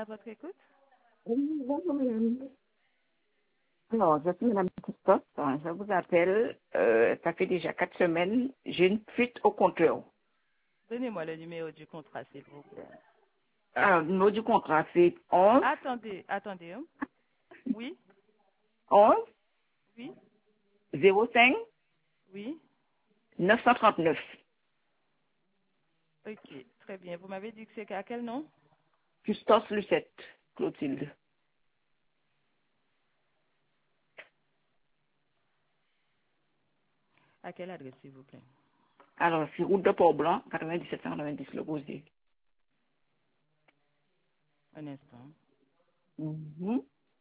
à votre écoute. Oui, bonjour, madame. Alors, je suis madame Christophe. Je vous appelle. Ça fait déjà 4 semaines. J'ai une fuite au compteur. Donnez-moi le numéro du contrat, s'il vous plaît. Alors, le numéro du contrat, c'est 11 Attendez, hein. Oui, 11 oui, 05 oui. 939. Ok, très bien. Vous m'avez dit que c'est à quel nom? Custos Lucette, Clotilde. À quelle adresse, s'il vous plaît? Alors, c'est route de Port-Blanc, 9790 Le Gosier. Un instant. Mhm.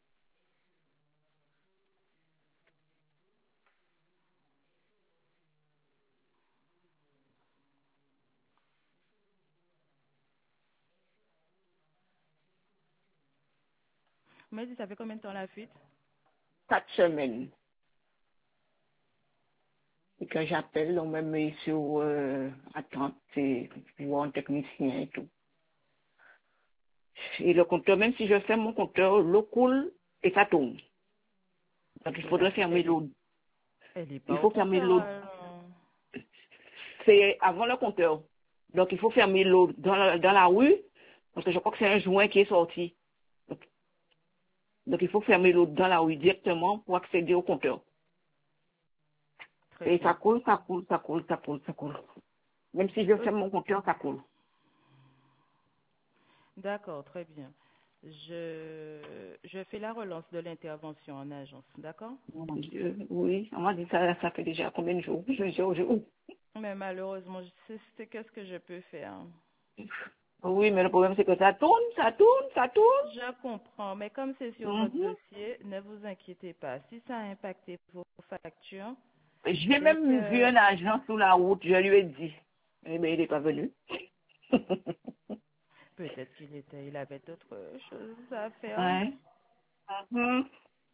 Vous m'avez dit ça fait combien de temps la fuite? 4 semaines. Et quand j'appelle, on me met sur attente, c'est pour voir un technicien et tout. Et le compteur, même si je ferme mon compteur, l'eau coule et ça tourne. Donc il Ok, faudrait fermer l'eau. elle n'est Il pas au faut fermer compteur, l'eau. alors. C'est avant le compteur. Donc il faut fermer l'eau dans la rue, parce que je crois que c'est un joint qui est sorti. Donc il faut fermer l'eau dans la rue directement pour accéder au compteur. Très Et ça bien. coule, ça coule, ça coule, ça coule, ça coule. Même si je Ok, ferme mon compteur, ça coule. d'accord, très bien. Je fais la relance de l'intervention en agence, d'accord? Oh mon Dieu, oui, on m'a dit ça, ça fait déjà combien de jours? Plusieurs jours. Mais malheureusement, c'est qu'est-ce que je peux faire? Oui, mais le problème c'est que ça tourne, ça tourne, ça tourne. Je comprends, mais comme c'est sur votre Mhm. dossier, ne vous inquiétez pas. Si ça a impacté vos factures, J'ai dès même vu que un agent sous la route, je lui ai dit. Eh bien, il n'est pas venu. peut-être il avait d'autres choses à faire. Ouais. Mhm.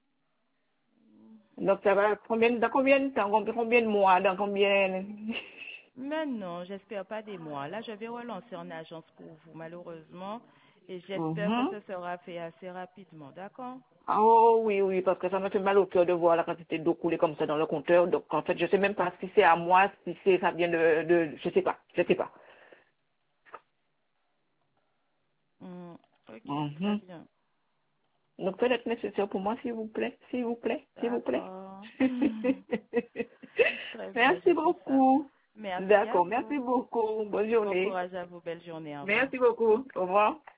Donc, ça va dans combien de temps, combien de mois, dans combien... Mais non, j'espère pas des mois. Là, je vais relancer en agence pour vous, malheureusement, et j'espère que Mhm. ce sera fait assez rapidement, d'accord? Ah, oh oui, oui, parce que ça me fait mal au cœur de voir la quantité d'eau couler comme ça dans le compteur. Donc, en fait, je sais même pas si c'est à moi, si c'est, ça vient je sais pas, je sais pas. Hmm, ok, très Mhm. bien. Donc, peut-être nécessaire pour moi, s'il vous plaît, s'il vous plaît, s'il vous plaît. D'accord. Très bien, je Merci fais ça. beaucoup. Merci à D'accord, merci vous. beaucoup. Bonne Bon journée. courage à vous. Belle journée. Au revoir. Merci beaucoup. Au revoir.